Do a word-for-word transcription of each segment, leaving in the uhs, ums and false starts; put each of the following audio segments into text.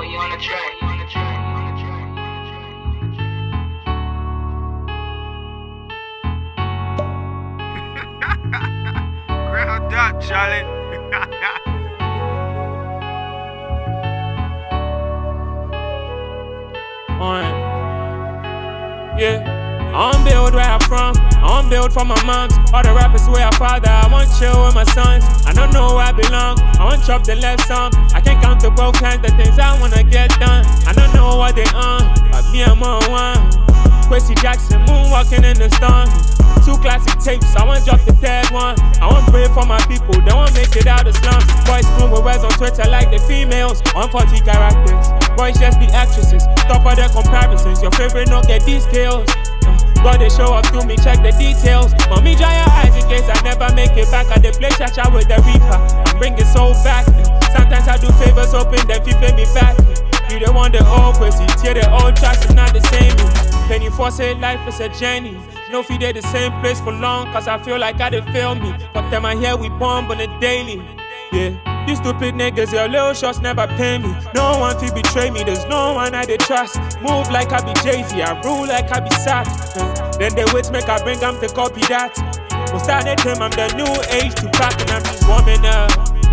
you on the track. Ground up, Charlie. On. Yeah. I don't build where I'm from, I don't build for my moms. All the rappers where I father, I want chill with my sons. I don't know where I belong, I want chop the left some. I can't count to both hands the things I wanna get done. I don't know what they on, but me I'm on one. Quincy Jackson, moonwalking in the storm. Two classic tapes, I want drop the third one. I want pray for my people, they won't make it out the slums. Boys screw with words on Twitter like the females. one forty characters, boys just be actresses. Stop all the comparisons, your favorite don't get these skills. God they show up to me, check the details. Mommy dry your eyes in case I never make it back. I dey play cha-cha with the reaper, I bring it so back. Sometimes I do favors hoping them fi pay me back. You the one the old pussy, tear the old tracks, it's not the same. Penny for say life is a journey. No feed they the same place for long, cause I feel like I did fail me. But them I hear we bomb on a daily. Yeah. You stupid niggas, your little shots never pay me. No one fi betray me, there's no one I dey trust. Move like I be Jay-Z, I rule like I be Sack. Uh, then they wait make I bring them to copy that. We'll start the time, I'm the new age to pack and I'm just warming up.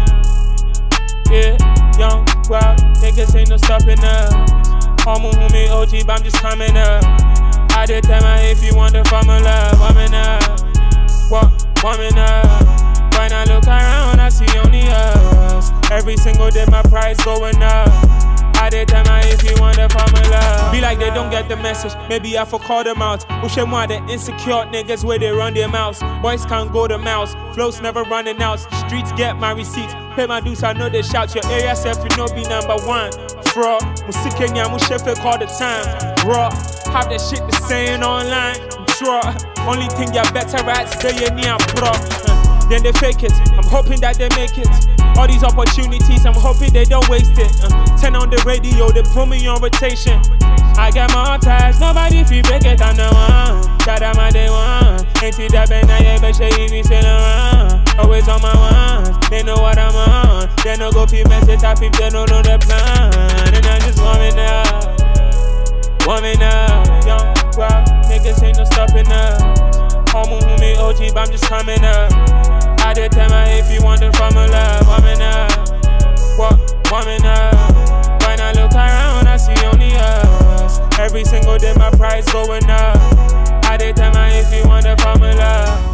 Yeah, young, wild, niggas ain't no stopping us. Homo, homie, O G, but I'm just coming up. I did tell my if you want the formula, warming up. What, warming up. When I look around, I see only us. Every single day my price going up. I did tell my if you want the formula. Be like they don't get the message, maybe I for call them out. Push them out, the insecure niggas where they run their mouths. Boys can't go to mouths, flows never running out. Streets get my receipts, pay my dues, I know they shout. Your area self, you know be number one. Fraud, Musikenya, Mushefe all the time. Raw, have that shit the saying online. Sure, only thing you better at is they near pro. Then they fake it, I'm hoping that they make it. All these opportunities, I'm hoping they don't waste it. uh, Turn on the radio, they put me on rotation. I got my ties, nobody fi break it, I'm the one. Shout out my day one. Ain't see that bad night, but she even still around. Always on my ones, they know what I'm on. They no go fi mess it up if they don't know the plan. And I'm just warming up, warming up. Young, wild, niggas ain't no stopping us. Homo, homie, O G, but I'm just coming up. I did tell my if you want the formula, warming up. What, warming up. When I look around, I see only us. Every single day my price going up. I did tell my if you want the formula.